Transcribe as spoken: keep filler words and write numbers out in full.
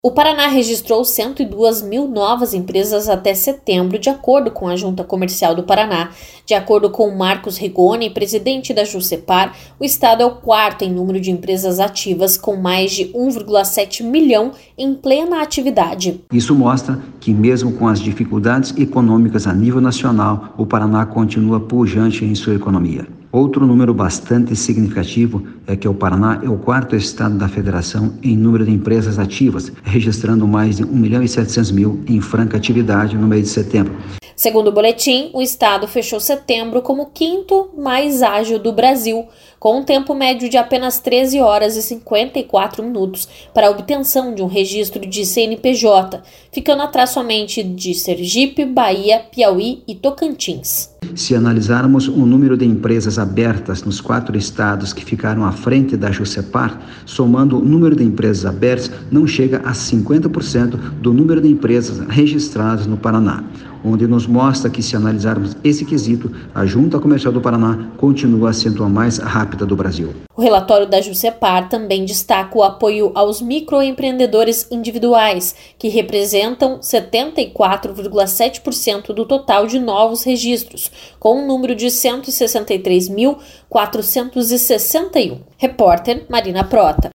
O Paraná registrou cento e duas mil novas empresas até setembro, de acordo com a Junta Comercial do Paraná. De acordo com Marcos Rigoni, presidente da Jusepar, o estado é o quarto em número de empresas ativas, com mais de um vírgula sete milhão em plena atividade. Isso mostra que, mesmo com as dificuldades econômicas a nível nacional, o Paraná continua pujante em sua economia. Outro número bastante significativo é que o Paraná é o quarto estado da federação em número de empresas ativas, registrando mais de um milhão e setecentos mil em franca atividade no mês de setembro. Segundo o boletim, o estado fechou setembro como o quinto mais ágil do Brasil, com um tempo médio de apenas treze horas e cinquenta e quatro minutos para a obtenção de um registro de C N P J, ficando atrás somente de Sergipe, Bahia, Piauí e Tocantins. Se analisarmos o número de empresas abertas nos quatro estados que ficaram à frente da Jusepar, somando o número de empresas abertas, não chega a cinquenta por cento do número de empresas registradas no Paraná, onde nos mostra que, se analisarmos esse quesito, a Junta Comercial do Paraná continua sendo a mais rápida do Brasil. O relatório da Jusepar também destaca o apoio aos microempreendedores individuais, que representam setenta e quatro vírgula sete por cento do total de novos registros, com um número de cento e sessenta e três mil, quatrocentos e sessenta e um. Repórter Marina Prota.